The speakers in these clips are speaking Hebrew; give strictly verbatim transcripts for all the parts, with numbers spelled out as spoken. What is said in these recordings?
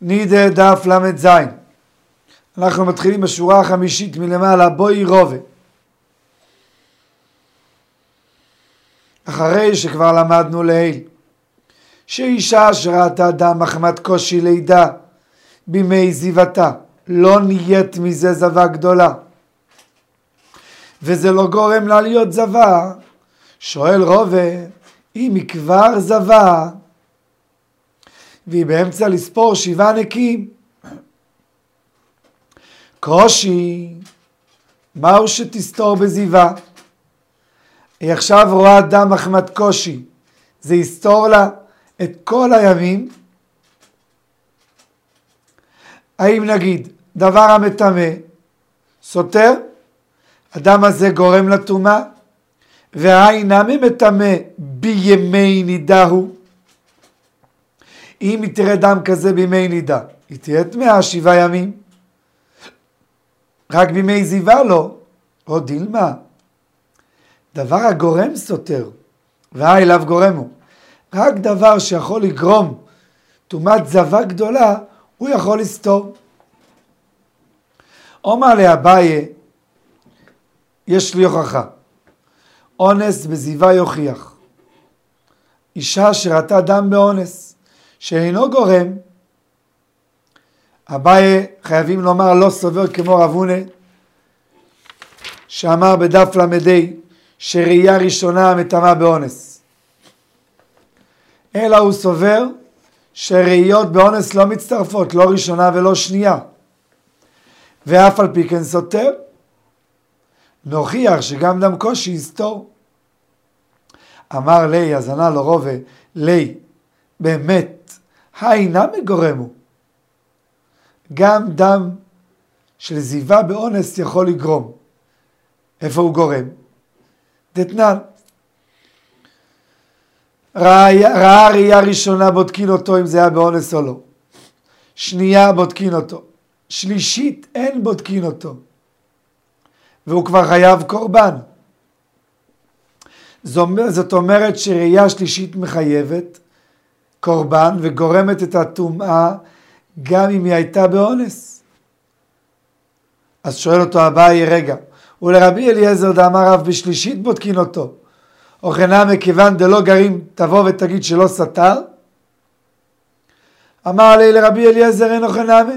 נידה דף למד זין. אנחנו מתחילים בשורה החמישית מלמעלה, בואי רובה. אחרי שכבר למדנו לעיל, שאישה שראתה דם מחמת קושי לידה בימי זיוותה, לא נהיית מזה זווה גדולה, וזה לא גורם לה להיות זווה. שואל רובה, אם היא כבר זווה, והיא באמצע לספור שבעה נקים, קושי, מהו שתסתור בזיווה? היא עכשיו רואה דם מחמת קושי, זה יסתור לה את כל הימים? האם נגיד דבר המטמא סותר, הדם הזה גורם לטומאה, והאינמי מטמא בימי נידהו? אם היא תראה דם כזה בימי נידה, היא תהיה טמאה שבעה ימים, רק בימי זיווה לא. או דילמה, דבר הגורם סותר, והאי אליו גורמו, רק דבר שיכול לגרום טומאת זווה גדולה, הוא יכול לסתור. אומר לאביי, יש לי הוכחה, אונס בזיווה יוכיח. אישה שראתה דם באונס שאינו גורם, אביי חייבים לומר לא סובר כמו רב הונא, שאמר בדף למדי שראייה ראשונה מטמאה באונס, אלא הוא סובר שראיות באונס לא מצטרפות, לא ראשונה ולא שנייה, ואף על פי כן סותר. נוכיח שגם דם קושי יסתור. אמר לי, אז ענה לו רובה, לי, באמת, האינה מגורמו. גם דם של זיווה באונס יכול לגרום. איפה הוא גורם? דתנן. ראה ראייה ראשונה, בודקין אותו אם זה היה באונס או לא. שנייה בודקין אותו. שלישית אין בודקין אותו. והוא כבר חייב קורבן. זאת אומרת שראייה שלישית מחייבת קורבן וגורמת את הטומאה גם אם היא הייתה באונס. אז שואל אותו אביי, רגע, ולרבי אליעזר דאמר רב בשלישית בודקין אותו, או חנה מכיוון דלא גרים תבוא ותגיד שלא סתר? אמר לי לרבי אליעזר אין אוכנמה,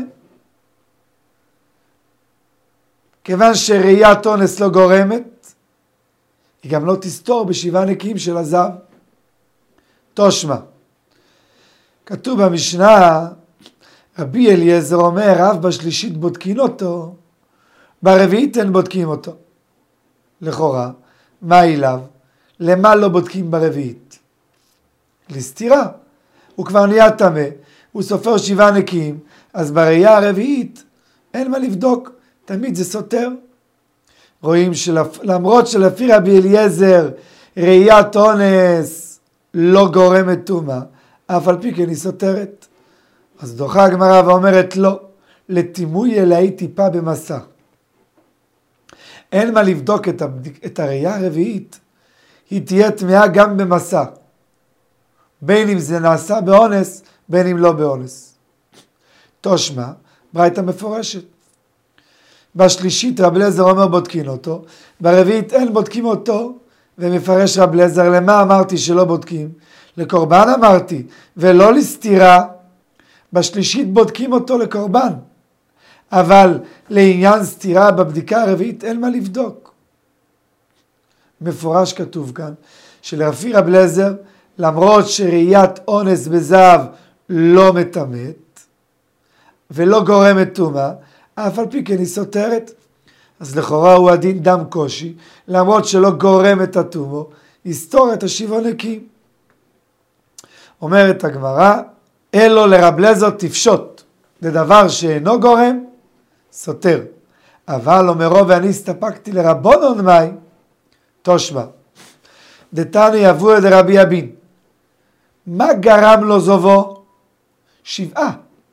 כיוון שראיית אונס לא גורמת, היא גם לא תסתור בשבעה נקיים של הזב. תושמה, כתוב במשנה, רבי אליעזר אומר, רב בשלישית בודקין אותו, ברביעית אין בודקים אותו. לכאורה, מה אליו? למה לא בודקים ברביעית? לסתירה. הוא כבר נהיה טמא, הוא סופר שבעה נקיים, אז בראייה הרביעית אין מה לבדוק, תמיד זה סותר. רואים שלמרות שלפי רבי אליעזר ראיית אונס לא גורמת טומאה, אף על פי כן היא סותרת. אז דוחה הגמרא ואומרת לא, לטימוי אלאי טיפה במסע. אין מה לבדוק את, הבדיק, את הראייה הרביעית, היא תהיה טמאה גם במסע. בין אם זה נעשה באונס, בין אם לא באונס. תושמה, ברייתא מפורשת. בשלישית רב אליעזר אומר בודקין אותו, ברביעית אין בודקים אותו, ומפרש רב אליעזר, למה אמרתי שלא בודקים? לקורבן אמרתי, ולא לסתירה. בשלישית בודקים אותו לקורבן, אבל לעניין סתירה בבדיקה הרביעית אין מה לבדוק. מפורש כתוב כאן, שלפי רב אליעזר, למרות שראיית אונס בזהב לא מטמאת, ולא גורמת טומאה, אף על פי כן היא סותרת. אז לכאורה הוא הדין דם קושי, למרות שלא גורם את הטומאה, יסתור את השבעה נקיים. אומרת הגמרא, אלו לרב אליעזר תפשוט, זה דבר שאינו גורם, סותר. אבל אומרו ואני הסתפקתי לרבונון מאי, תושבע. דתני יבוא לרבי אבין. מה גרם לו זובו? שבעה.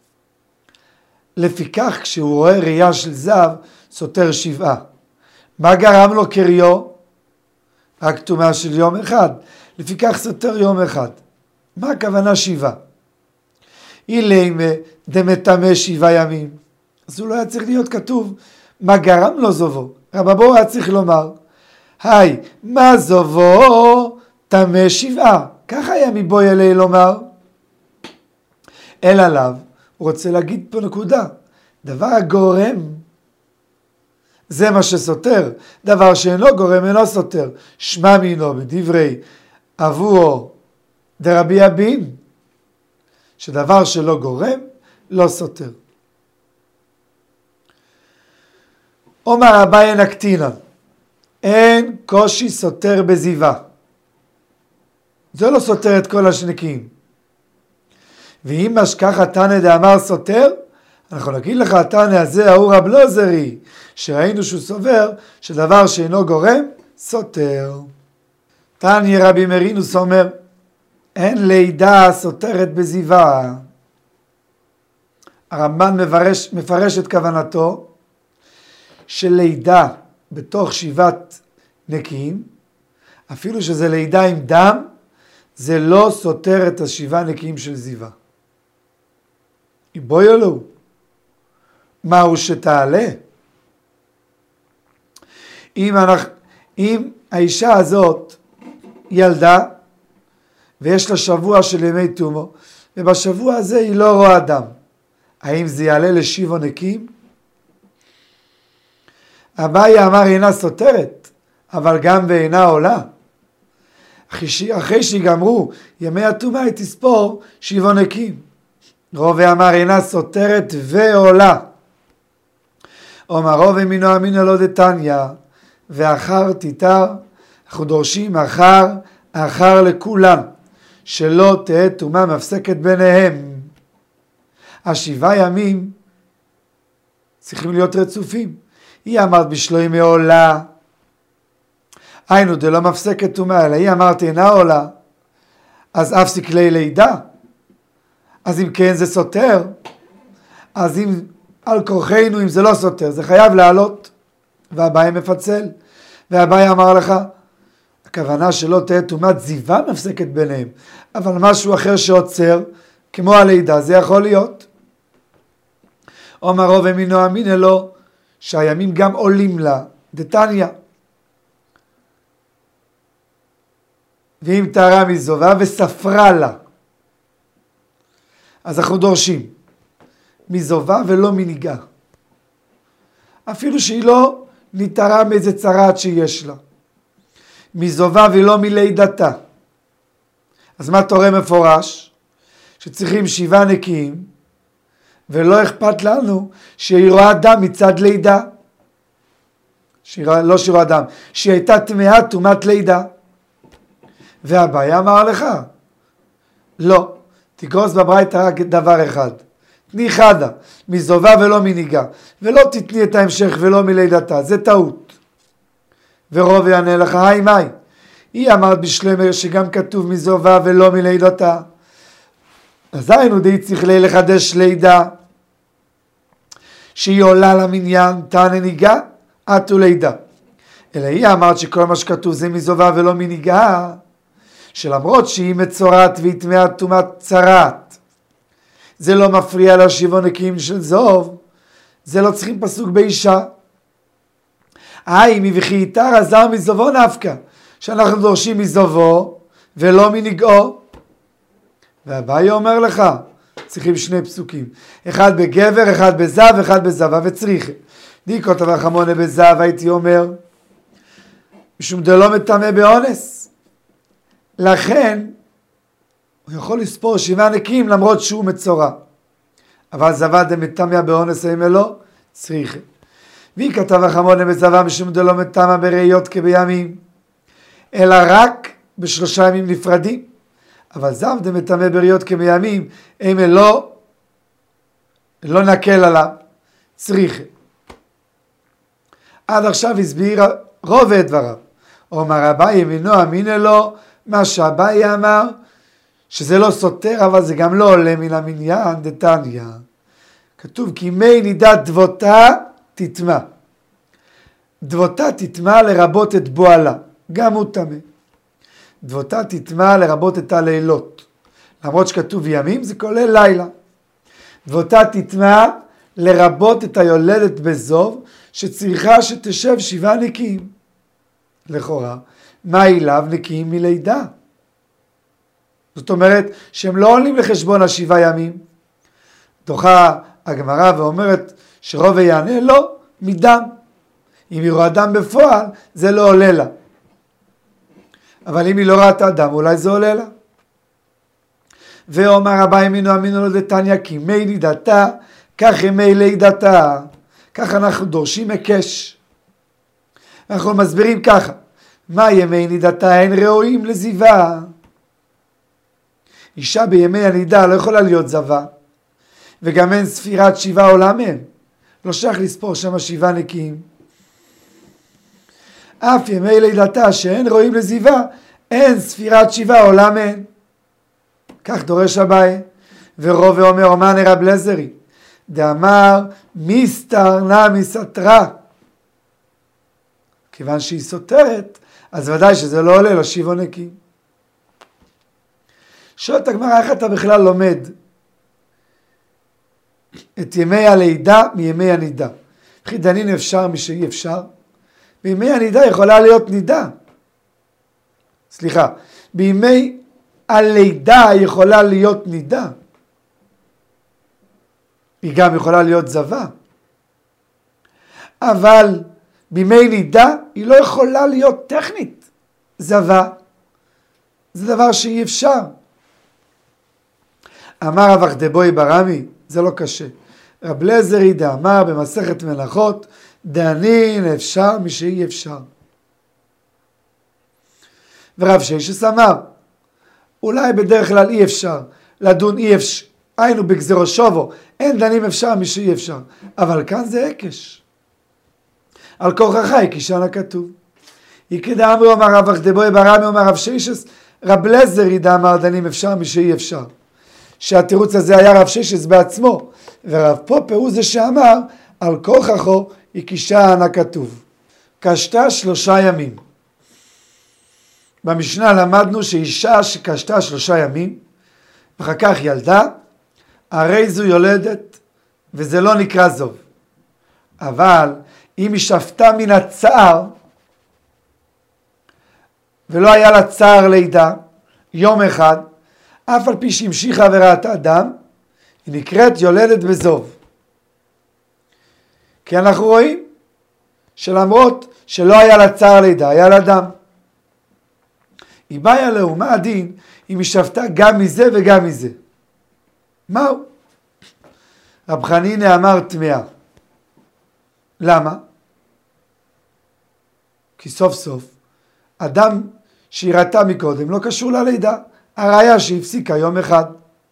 לפיכך כשהוא רואה ראייה של זהב, סותר שבעה. מה גרם לו קריו? רק טומאה של יום אחד. לפיכך סותר יום אחד. מה הכוונה שבעה? אילמה דמטמא שבעה ימים. אז הוא לא היה צריך להיות כתוב מה גרם לו זובו. רבבו היה צריך לומר, היי, מה זובו טמא שבעה. ככה היה מבוי אלי לומר. אלא עליו, הוא רוצה להגיד פה נקודה. דבר הגורם, זה מה שסותר. דבר שאינו גורם אינו סותר. שמע מינו בדברי אבוהו דרבי אבין, שדבר שלא גורם, לא סותר. אומר אביי נקטינה, אין קושי סותר בזיווה. זה לא סותר את כל השנקים. ואם משכח תנא דאמר סותר, אנחנו נגיד לך, תנא הזה ההוא רב לוזרי, שראינו שהוא סובר, שדבר שאינו גורם, סותר. תניא רבי מרינוס אומר, אין לידה סותרת בזיווה. הרמב"ן מפרש, מפרש את כוונתו, שלידה בתוך שבעת נקיים, אפילו שזה לידה עם דם, זה לא סותר את השבעה נקיים של זיווה. בואי אלו, מהו שתעלה? אם, אנחנו, אם האישה הזאת ילדה, ויש לה שבוע של ימי תומו, ובשבוע הזה היא לא רואה דם, האם זה יעלה לשבעה נקיים? אביי אמר אינה סותרת, אבל גם ואינה עולה. אחרי שיגמרו ימי התומה היא תספור שבעה נקיים. רובה אמר אינה סותרת ועולה. אומר רובה מינו אמינו לא דתניא, ואחר תיתר, אנחנו דורשים אחר, אחר לכולם, שלא תהיה תומה מפסקת ביניהם. השבעה ימים צריכים להיות רצופים. היא אמרת בשלוי מעולה, היינו דלא מפסקת תומה, אלא היא אמרת אינה עולה, אז אפסיק לי לידה. אז אם כן זה סותר, אז אם על כורחנו, אם זה לא סותר, זה חייב לעלות. והבאי מפצל, והבאי אמר לך, הכוונה שלא תהיה תומת זיווה מפסקת ביניהם, אבל משהו אחר שעוצר, כמו הלידה, זה יכול להיות. אומר רוב אמינו אמינה לו, שהימים גם עולים לה, דתניא. ואם תארה מזובה וספרה לה, אז אנחנו דורשים מזובה ולא מניגה. אפילו שהיא לא נתארה מאיזה צרעת שיש לה. מזובה ולא מלידתה. אז מה תורה מפורש? שצריכים שבעה נקיים, ולא אכפת לנו שהיא רואה דם מצד לידה. שהיא, לא שהיא רואה דם, שהיא הייתה טמאה תומת לידה. והבעיה אמר לך, לא, תגרוס בברייתא רק דבר אחד, תני חדה, מזובה ולא מניגה, ולא תתני את ההמשך ולא מלידתה, זה טעות. ורוב יענה לך, היי מי, היא אמרת בשלמר שגם כתוב מזובה ולא מלידתה, אז היינו די צריך לחדש לידה, שהיא עולה למניין, תענה ניגה, עטו לידה. אלא היא אמרת שכל מה שכתוב זה מזובה ולא מניגה, שלמרות שהיא מצורעת והיא טמאה טומאת צרעת, זה לא מפריע לשבעה נקיים של זוב, זה לא צריכים פסוק באישה. היי, מבכי איתר עזר מזובו נפקא, שאנחנו דורשים מזובו ולא מנגעו. והבאי אומר לך, צריכים שני פסוקים, אחד בגבר, אחד בזב, אחד בזבה וצריכה. דיקות אבל חמונה בזב, הייתי אומר, משום דלא מטמא באונס. לכן, הוא יכול לספור שבעה נקיים למרות שהוא מצורע. אבל זבה דמטמא באונס האם אלו, צריכה. והיא כתב החמונה בזבה משום דלא מטמא בראיות כבימים, אלא רק בשלושה ימים נפרדים. אבל זב דמטמא בראיות כבימים, האם אלו, לא נקל עליו, צריכה. עד עכשיו הסביר רוב את דבריו. אומר אביי אמינו אמינה לו, מה שאביי אמר, שזה לא סותר, אבל זה גם לא עולה מן המניין דתניא. כתוב כי מי נידת דבותה תטמא. דבותה תטמא לרבות את בועלה, גם הוא טמא. דבותה תטמא לרבות את הלילות. למרות שכתוב ימים, זה כולל לילה. ואותה תטמע לרבות את היולדת בזוב, שצריכה שתשב שבעה נקיים. לכאורה, מה אליו נקיים מלידה? זאת אומרת שהם לא עולים לחשבון השבעה ימים. דוחה הגמרא ואומרת שרוב יענה לא, מדם. אם היא רואה דם בפועל, זה לא עולה לה. אבל אם היא לא ראתה דם, אולי זה עולה לה. ואומר רבי אמינו אמינו לו דתניא, כי מי נידתה, כך ימי לידתה. כך אנחנו דורשים הקש. אנחנו מסבירים ככה, מה ימי נידתה? אין ראויים לזיווה. אישה בימי הנידה לא יכולה להיות זבה, וגם אין ספירת שבעה עולה מהם. לא שייך לספור שם שבעה נקיים. אף ימי לידתה שאין ראויים לזיווה, אין ספירת שבעה עולה מהם. כך דורש אביי. ורוב ואומר אומן רב לזרי, דאמר מסתר נא מסתרה. כיוון שהיא סותרת, אז ודאי שזה לא עולה לשבעה נקיים. שואלת הגמרא, איך אתה בכלל לומד את ימי הלידה מימי הנידה? וכי דנין אפשר משאי אפשר? בימי הנידה יכולה להיות נידה. סליחה, בימי הלידה יכולה להיות נידה. היא גם יכולה להיות זבה. אבל בימי נידה היא לא יכולה להיות טכנית זבה. זה דבר שאי אפשר. אמר רב אכדבוי ברמי, זה לא קשה. רב לזרי דאמר במסכת מלאכות, דנין אפשר משאי אפשר. ורב ששת אמר, אולי בדרך כלל אי אפשר, לדון אי אפשר, היינו בגזרו שובו, אין דנים אפשר משאי אפשר. אבל כאן זה הקש. על כורחך הקישן הכתוב. יקדע אמרו אמר רב אכדבוי ברמי, אומר רב ששת, רב לזרי דאמר דנים אפשר משאי אפשר. שהתירוץ הזה היה רב ששת בעצמו, ורב פופר הוא זה שאמר על כורחו הקישן הכתוב. קשתה שלושה ימים. במשנה למדנו שאישה שקשתה שלושה ימים, ואחר כך ילדה, הרי זו יולדת, וזה לא נקרא זוב. אבל אם היא שפטה מן הצער, ולא היה לה צער לידה, יום אחד, אף על פי שהמשיכה וראתה דם, היא נקראת יולדת בזוב. כי אנחנו רואים שלמרות שלא היה לה צער לידה, היה לה דם. היא באה לו, מה הדין אם היא שפטה גם מזה וגם מזה? מהו? רב חנינא אמר טמאה. למה? כי סוף סוף אדם שהיא ראתה מקודם לא קשור ללידה. הראיה שהפסיקה יום אחד.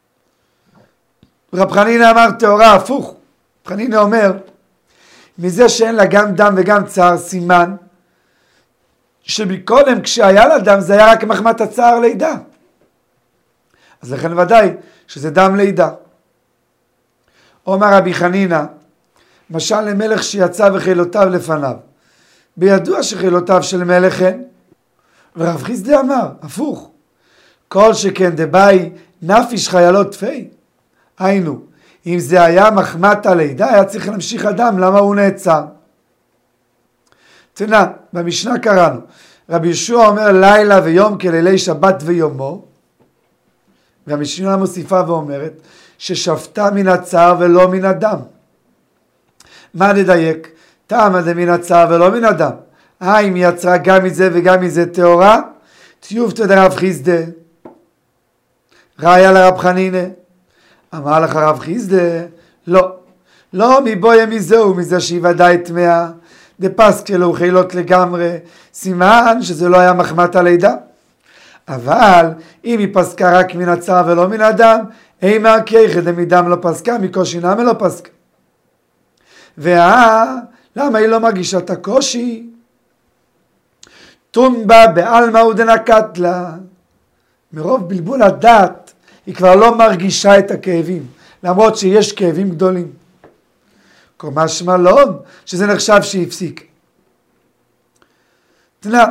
רב חנינא אמר תאורה הפוך. רב חנינא אומר, מזה שאין לה גם דם וגם צער, סימן שמקודם כשהיה לה דם זה היה רק מחמת הצער לידה. אז לכן ודאי שזה דם לידה. אומר רבי חנינא, משל למלך שיצא וחילותיו לפניו. בידוע שחילותיו של מלך הן. ורב חיסדא אמר, הפוך. כל שכן דבאי נפיש חיילות תפי. היינו, אם זה היה מחמת הלידה, היה צריך להמשיך אדם, למה הוא נעצר? תנא, במשנה קראנו, רבי ישוע אומר לילה ויום כלילי שבת ויומו, והמשנה מוסיפה ואומרת, ששפטה מן הצער ולא מן הדם. מה נדייק? טעמא דמן הצער ולא מן הדם. האם היא יצרה גם מזה וגם מזה טהורה? תיובתא דרב חיסדא. ראיה לרב חנינא. אמר לך רב חיסדא, לא. לא מבויה מזהו, מזה שהיא ודאי טמאה. דפסקלו חילות לגמרי. סימן שזה לא היה מחמת הלידה. אבל אם היא פסקה רק מן הצער ולא מן הדם, אימה כיחד דמדם לא פסקה, מקושי נמי לא פסקה. ואה, למה היא לא מרגישה את הקושי? תונבה בעלמא ודנקת לה. מרוב בלבול הדעת, היא כבר לא מרגישה את הכאבים, למרות שיש כאבים גדולים. כלומר שמלון, שזה נחשב שהפסיק. תנא,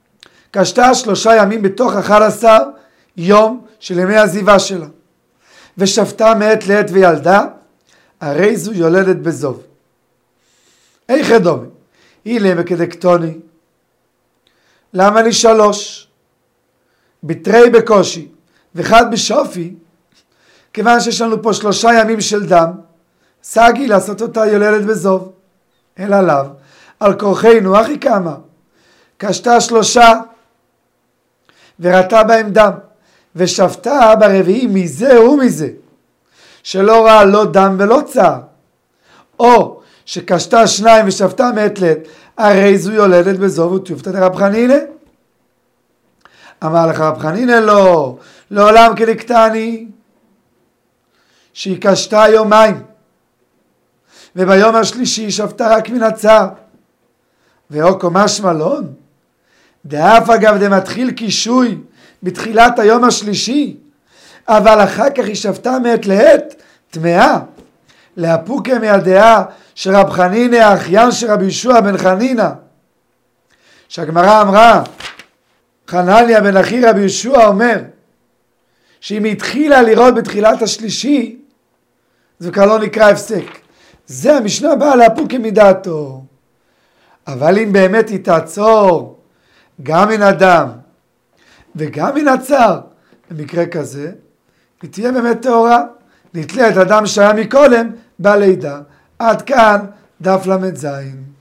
קשתה שלושה ימים בתוך אחד עשר יום של ימי הזיבה שלה. ושפטה מעת לעת וילדה, הרי זו יולדת בזוב. איך דומי? אילה מקדקטוני. למה לי שלוש? בתרי בקושי, ואחד בשופי, כיוון שיש לנו פה שלושה ימים של דם, סגי לעשות אותה יולדת בזוב. אלא לאו, על כורחנו, אחי כמה, קשתה שלושה, וראתה בהם דם, ושפטה ברביעי מזה ומזה, שלא ראה לא דם ולא צער, או שקשתה שניים ושפטה מעת לעת, הרי זו יולדת בזוב וטיובתא דרב חנינא. אמר לך רב חנינא לא, לעולם כדקטני, שהיא קשתה יומיים, וביום השלישי שפטה רק מן הצער. ואוקו משמע לון, דאף אגב דמתחיל קישוי בתחילת היום השלישי, אבל אחר כך היא שפטה מעת לעת טמאה, להפוקה מהדעה של רב חנינא האחיין של רבי יהושע בן חנינא, שהגמרא אמרה, חנניה בן אחי רבי יהושע אומר, שאם היא התחילה לראות בתחילת השלישי, זה כבר לא נקרא הפסק. זה המשנה באה להפוקה מדעתו. אבל אם באמת היא תעצור גם מן הדם וגם מן הצער, במקרה כזה, היא תהיה באמת טהורה, נתלה את הדם שהיה מקודם בלידה. עד כאן דף למד זין.